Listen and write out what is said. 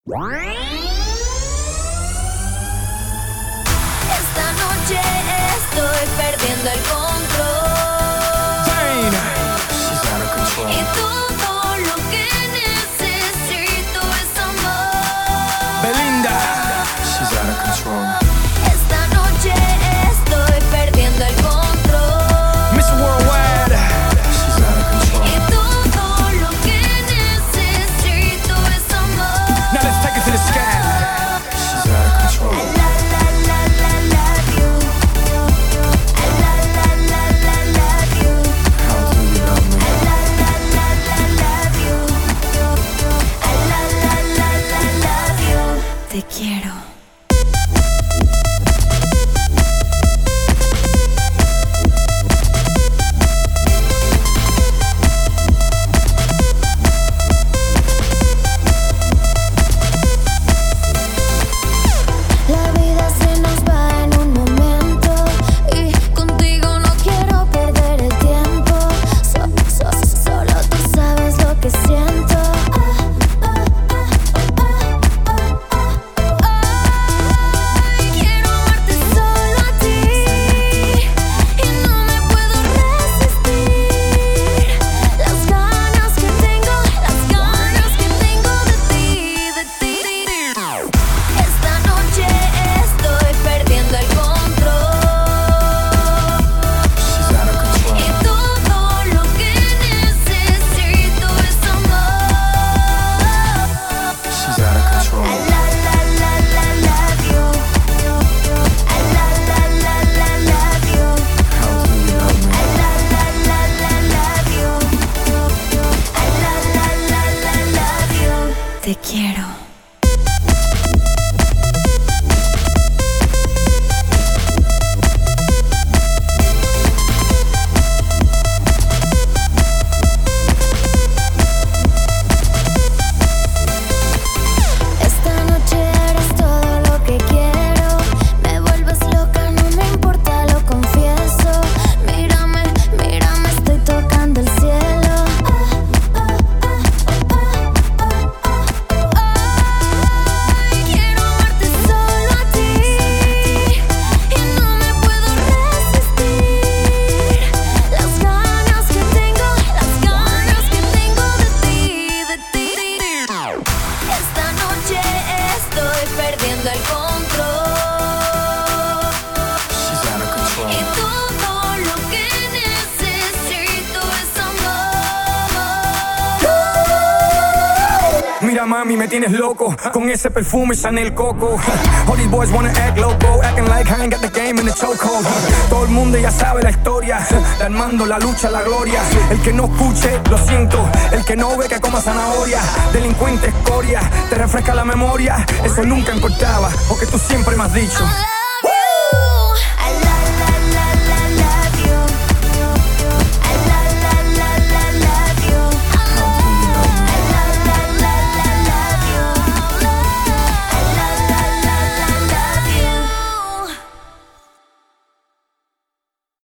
Esta noche estoy perdiendo el control. Dane, she's out of control. Y todo lo que necesito es amor. Belinda, she's out of control. Esta noche estoy perdiendo el control. Miss Worldwide, she's out of control. Y todo lo que necesito es amor. Now let's take it to the sky. She's out of control. How do you love me? Te quiero. La vida se nos va en un momento y contigo no quiero perder el tiempo. Solo tú sabes lo que siento. Ay, quiero amarte solo a ti y no me puedo resistir. Las ganas que tengo de ti. Esta noche estoy perdiendo el control. She's out of control. Y todo lo que necesito es amor. She's out of control. Love you. Love you. How do you love me? Love you. Te quiero. Esta noche eres todo lo que quiero. Me vuelves loca, no me importa, lo confieso. Mírame, estoy tocando el cielo. Ay, quiero amarte solo a ti y no me puedo resistir. Las ganas que tengo de ti. Esta noche estoy perdiendo el control. She's out of control. Y todo lo que necesito es amor. Mira mami, me tienes loco con ese perfume Chanel Coco. All these boys wanna act loco, acting like I ain't got the game in the chokehold. Todo el mundo ya sabe la historia, de Armando, la lucha, la gloria. El que no escuche, lo siento. El que no ve, que coma zanahoria. Delincuente escoria, te refresca la memoria. Eso nunca importaba, porque tú siempre me has dicho.